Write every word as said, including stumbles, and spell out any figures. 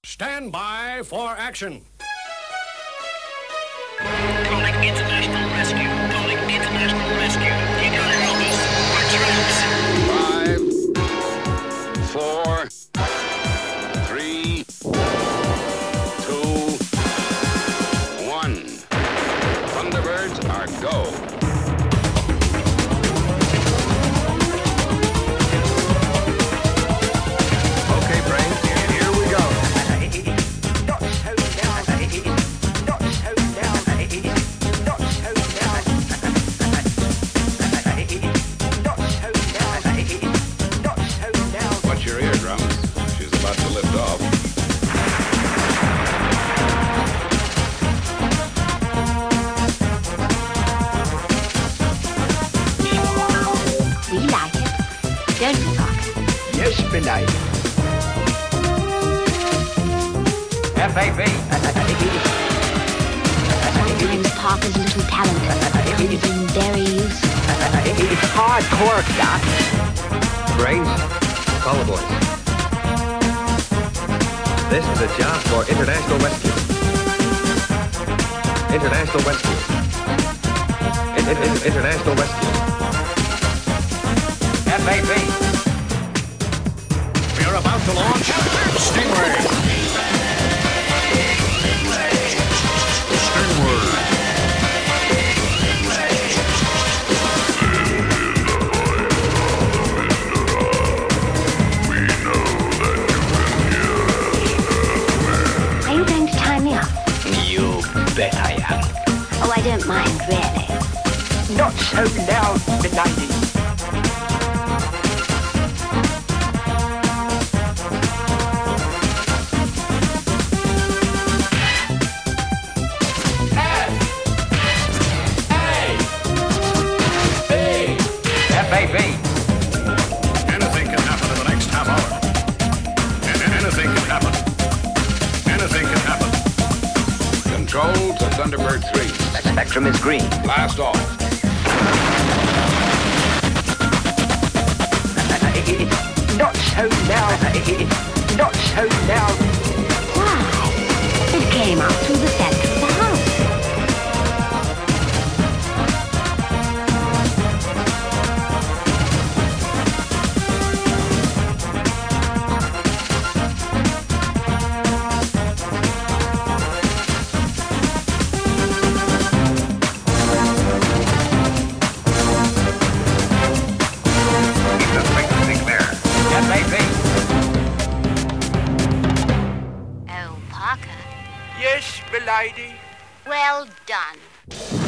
Stand by for action. Calling international rescue. Calling international rescue. You gotta help us. We're trapped. Five, four, three, two, one. Thunderbirds are go. Okay, brains, here we go. Not so down, not so down, not so down, not so down, not so down. Watch your eardrums. She's about to lift off. We like it, don't we, Parker? Yes, Benay. F A B. Sometimes Parker's little talent comes in very useful. It's hardcore, Doc. Brains, call the boys. This is a job for international rescue. International rescue. In, in, in, international rescue. F A B. We are about to launch Stingray. Stingray. Are you going to tie me up? You bet I am. Oh, I don't mind, really. Not so loud, Benay. F A B. Anything can happen in the next half hour. And anything can happen. Anything can happen. Control to Thunderbird three. Spectrum is green. Blast off. Not so loud. Not so loud. Why? It came out through the center of the house. Keep the frequency clear. F A B. Oh, Parker. Yes, milady. Well done.